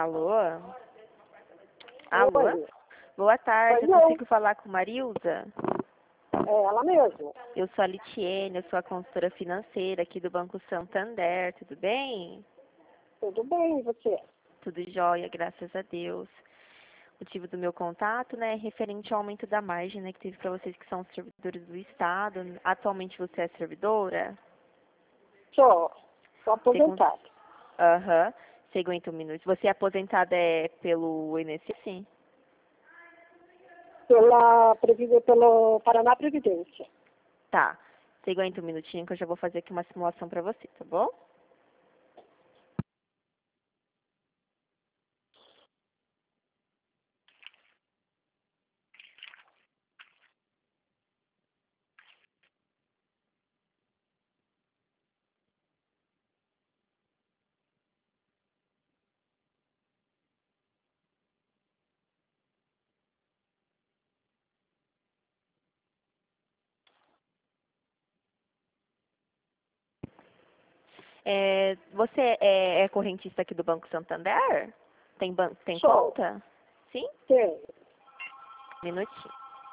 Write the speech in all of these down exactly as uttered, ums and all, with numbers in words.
Alô? Alô? Oi. Boa tarde, Oi, eu oi. consigo falar com Marilza? É ela mesmo. Eu sou a Litiene, eu sou a consultora financeira aqui do Banco Santander, tudo bem? Tudo bem, e você? Tudo jóia, graças a Deus. O motivo do meu contato, né, é referente ao aumento da margem, né, que teve para vocês que são servidores do Estado. Atualmente você é servidora? Sou. Sou Você cons- aposentada. Aham. Você aguenta um minuto. Você é aposentada é pelo I N S S? Pela, previ- pelo Paraná Previdência. Tá. Você aguenta um minutinho que eu já vou fazer aqui uma simulação para você, tá bom? É, você é, é correntista aqui do Banco Santander? Tem, ban tem Sou. conta? Sim? Sim. Minutinho.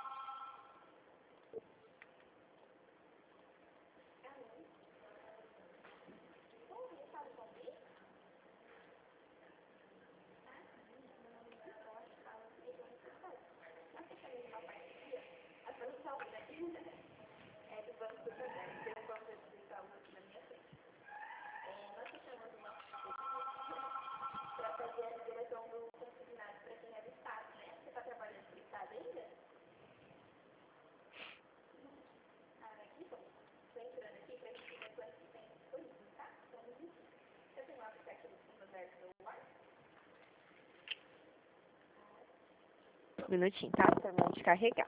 Minutinho, tá? Terminando de carregar.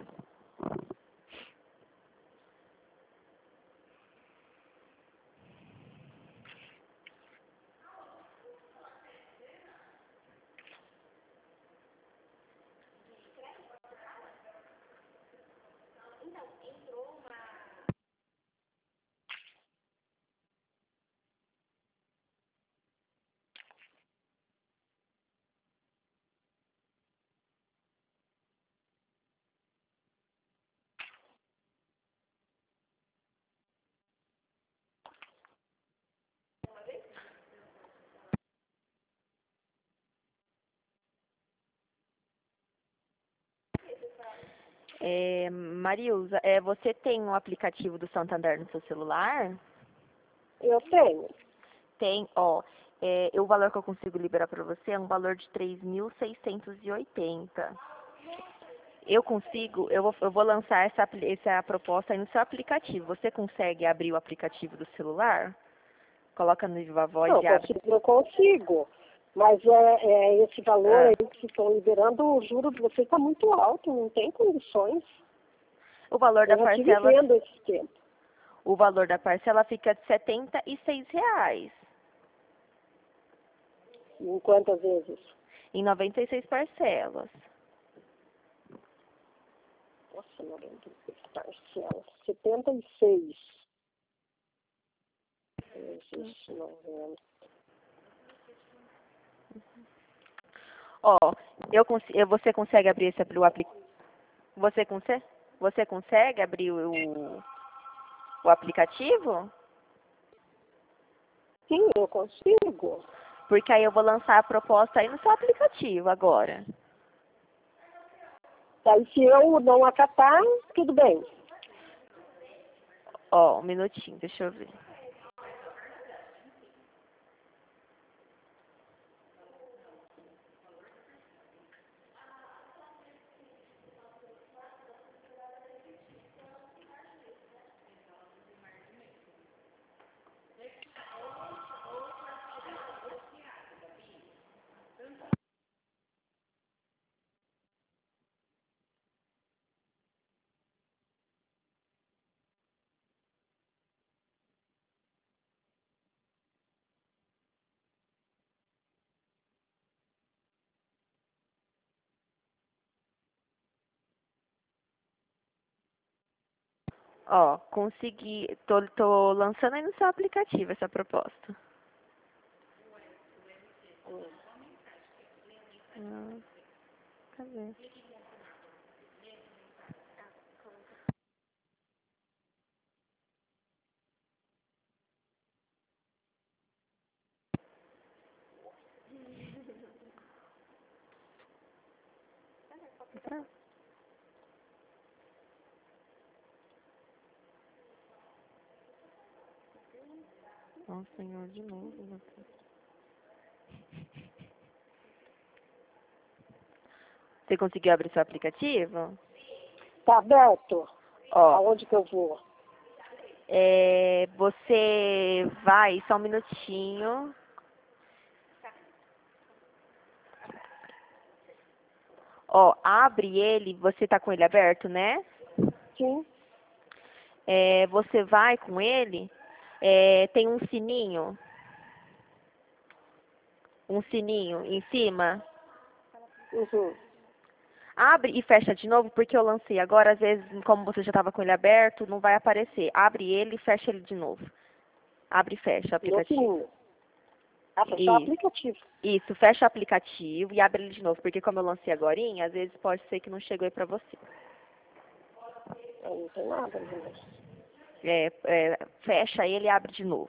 É, Marilza, é, você tem um aplicativo do Santander no seu celular? Eu tenho. Tem, ó. É, o valor que eu consigo liberar para você é um valor de três mil seiscentos e oitenta. Eu consigo, eu vou, eu vou lançar essa, apli- essa proposta aí no seu aplicativo. Você consegue abrir o aplicativo do celular? Coloca no Viva Voz Não, e abre. consigo, eu consigo. Mas é, é esse valor Ah, aí que vocês estão liberando, o juro de vocês está muito alto, não tem condições. o valor da Eu já tive parcela, vendo esse tempo. o valor da parcela fica de setenta e seis reais Em quantas vezes? em noventa e seis parcelas. Nossa, noventa e seis parcelas. setenta e seis. Vezes noventa. Ó, eu, cons- eu- você consegue abrir esse apli- o apli, você consegue? Você consegue abrir o, o aplicativo? Sim, eu consigo. Porque aí eu vou lançar a proposta aí no seu aplicativo agora. Aí se eu não acatar, tudo bem. Ó, um minutinho, deixa eu ver. Ó, consegui, tô, tô lançando aí no seu aplicativo essa proposta. ver. Tá. Nossa, Senhor, de novo, meu Deus. Você conseguiu abrir seu aplicativo? Tá aberto? Ó, Aonde que eu vou? é, você vai, só um minutinho. Ó, abre ele, você tá com ele aberto, né? Sim. É, você vai com ele, é, tem um sininho, um sininho em cima. Uhum. Abre e fecha de novo, porque eu lancei agora, às vezes, como você já estava com ele aberto, não vai aparecer. Abre ele e fecha ele de novo. Abre e fecha o No aplicativo. sininho. Ah, fechar o Isso, aplicativo. isso, fecha o aplicativo e abre ele de novo, porque como eu lancei agorinha, às vezes pode ser que não chegou aí pra você. Aí não tem nada, né? É, é, fecha ele e abre de novo.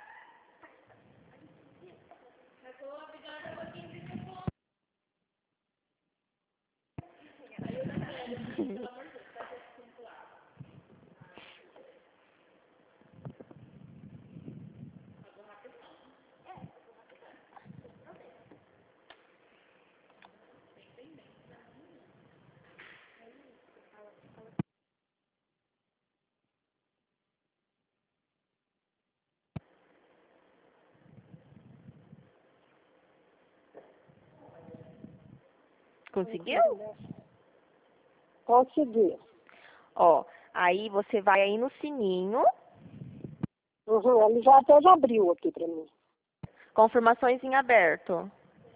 Conseguiu? Consegui. Ó, aí você vai aí no sininho, Uhum. Ele já até já abriu aqui pra mim. confirmações em aberto.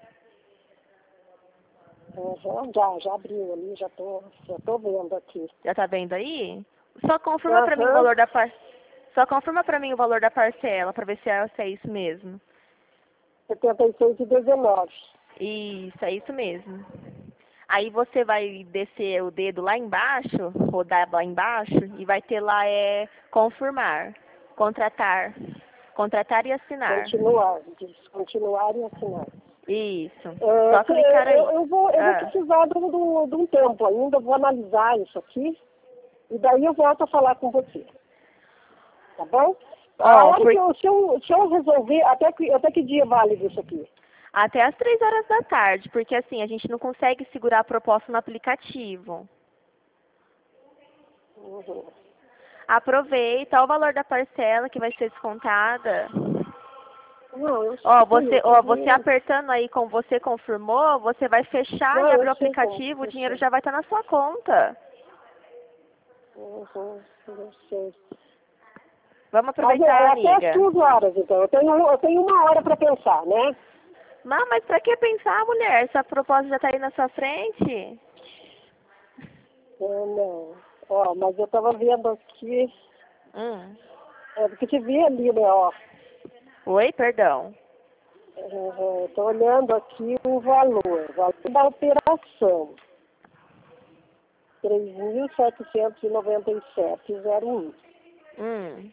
Uhum. Já, já abriu ali, já tô, já tô vendo aqui. Já tá vendo aí? Só confirma pra mim o Aham. valor da par... Só confirma pra mim o valor da parcela, pra ver se é, se é isso mesmo. setenta e seis e dezenove. Isso, é isso mesmo. Aí você vai descer o dedo lá embaixo, rodar lá embaixo, e vai ter lá é confirmar, contratar, contratar e assinar. Continuar. Diz continuar e assinar. Isso. É, Só que clicar eu, aí. eu, vou, eu vou Ah, precisar de, um- de um de um tempo ainda, vou analisar isso aqui. E daí eu volto a falar com você. Tá bom? A ó, hora por... que eu, se eu, se eu resolver, até que, até que dia vale isso aqui? até às três horas da tarde, porque assim, a gente não consegue segurar a proposta no aplicativo. Uhum. Aproveita o valor da parcela que vai ser descontada. Não, eu Ó, sei, você, eu ó, você queria... apertando aí como você confirmou, você vai fechar Não, e eu abrir o sei como, aplicativo, o eu dinheiro sei. já vai estar na sua conta. Uhum, eu sei. Vamos Mas é, aproveitar, é até as amiga. duas horas, então. Eu tenho, eu tenho uma hora para pensar, né? Não, mas pra que pensar, mulher? Essa proposta já tá aí na sua frente. É, não. Ó, mas eu tava vendo aqui... Hum. É, porque te vi ali, né, ó. Oi, perdão. Estou olhando aqui o valor, o valor da operação, três mil setecentos e noventa e sete vírgula zero um. Hum.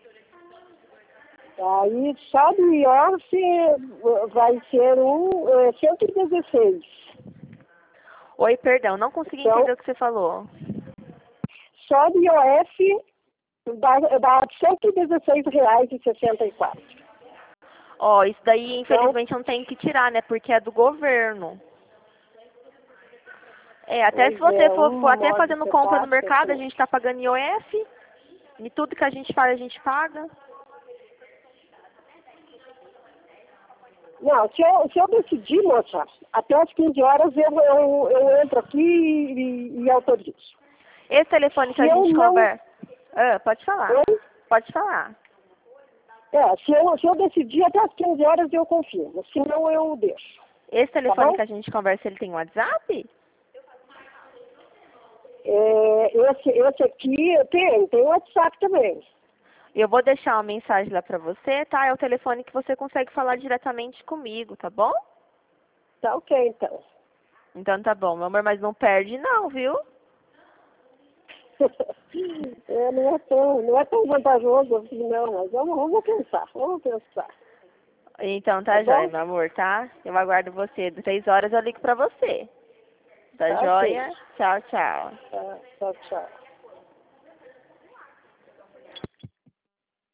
Aí, só do I O F vai ser um, é, cento e dezesseis. Oi, perdão, não consegui Então, entender o que você falou. só do I O F dá, dá cento e dezesseis reais e sessenta e quatro. Ó, isso daí, Então, infelizmente, não tem que tirar, né? Porque é do governo. É, até se pois você é, for, for um até morde fazendo que compra no passa, mercado, a assim. gente tá pagando I O F. E tudo que a gente faz, a gente paga. Não, se eu, se eu decidir, moça, até as quinze horas eu, eu, eu entro aqui e, e autorizo. Esse telefone que Se a eu gente não... conversa... Ah, pode falar. Oi? Pode falar. É, se eu, se eu decidir até as quinze horas eu confirmo, senão eu deixo. Esse Tá telefone bom? que a gente conversa, ele tem WhatsApp? É, esse, esse aqui tem, tem WhatsApp também. Eu vou deixar uma mensagem lá pra você, tá? É o telefone que você consegue falar diretamente comigo, tá bom? Tá ok, então. Então tá bom, meu amor, mas não perde não, viu? É, não, é tão, não é tão vantajoso assim, não, mas vamos, vamos pensar, vamos pensar. Então Tá tá jóia, bom? meu amor, tá? Eu aguardo você. De três horas eu ligo pra você. Tá Tá, ok. jóia? Tchau, tchau. Tá, tchau, tchau.